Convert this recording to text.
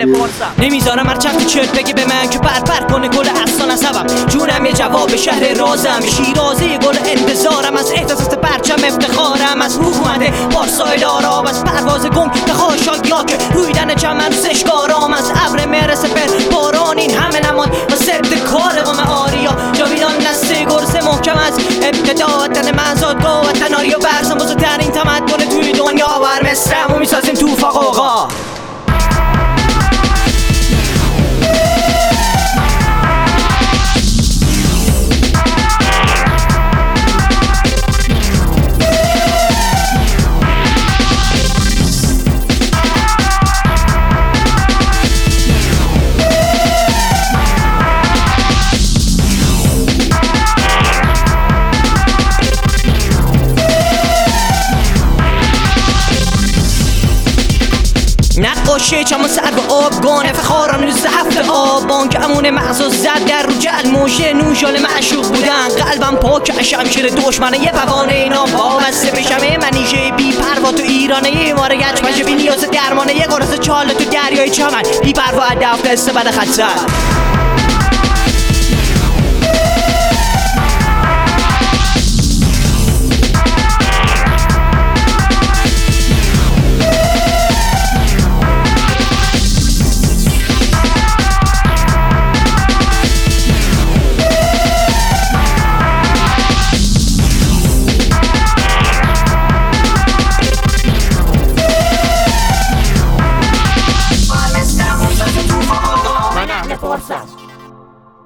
پرسم. نمیذارم هر چند چرت بگی به من که پر کنه گل اصلا نسبم. جونم یه جواب شهر رازم، شیرازی گل انتظارم، از احساسات پرچم افتخارم، از حکومت پارسایل آرام، از پرواز گم به خاشاک که رویدن چمن سشکارام، از ابر مهر سپر باران این همه نماد و ضد کار قوم آریا. جاویدان نسل گرز محکم از ابتدا وطن منزادگاه، وطن آریا برزن بزرگترین تمدن توی دنیا. بر مصرمو میسازیم تو فقاقا. نقاشی چمون سر به آبگان افتخاران روز هفته آبان که امون مغزو زد در رو جل موشه نوشال معشوق بودن. قلبم پاک شمشیر دشمنه یه پوانه اینا وابسته بشمه منیژه بی پروا تو ایرانه یه ماره گچمشه بی نیاز درمانه یه قرص چاله تو دریای چمن بی پروا هدف دسته بد خطر. Forza.